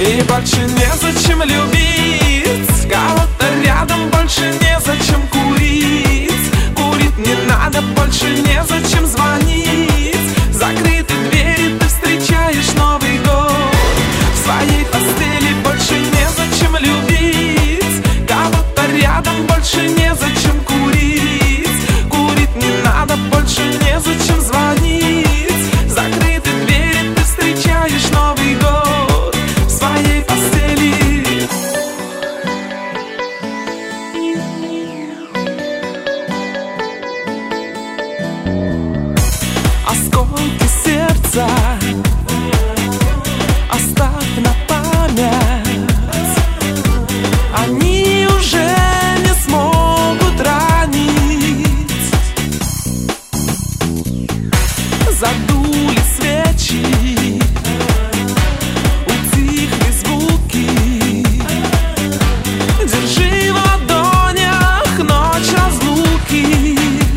И больше незачем любить кого-то рядом, больше незачем курить. Курить не надо, больше незачем звонить. Закрыты двери, ты встречаешь Новый год в своей постели. Больше незачем любить кого-то рядом, больше незачем курить. Курить не надо, больше незачем звонить. Закрыты двери, ты встречаешь Новый год в своей постели. Осколки сердца оставь на память. Они уже не смогут ранить. Задули свечи, утихли звуки. Держи в ладонях ночь разлуки.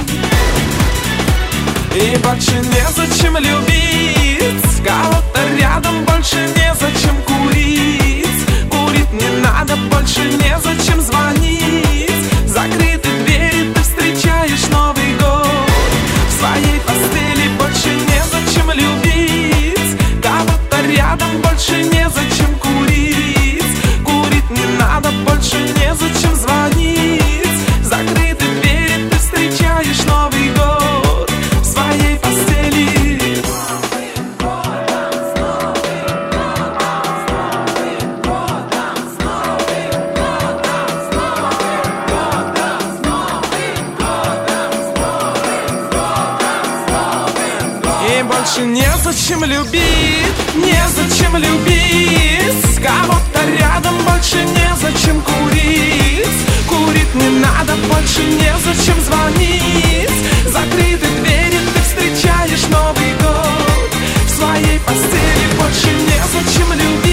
И больше незачем любить кого-то рядом, больше незачем курить. Курить не надо, больше незачем звонить. Закрыты двери, ты встречаешь Новый год в своей постели. Больше незачем любить кого-то рядом, больше незачем курить. Курить не надо, больше незачем звонить. Закрыты двери, ты встречаешь Новый год в своей постели. И больше незачем любить, незачем любить кого-то рядом, больше незачем курить. Курить не надо, больше незачем звонить. Закрыты двери, ты встречаешь Новый год в своей постели. Больше незачем любить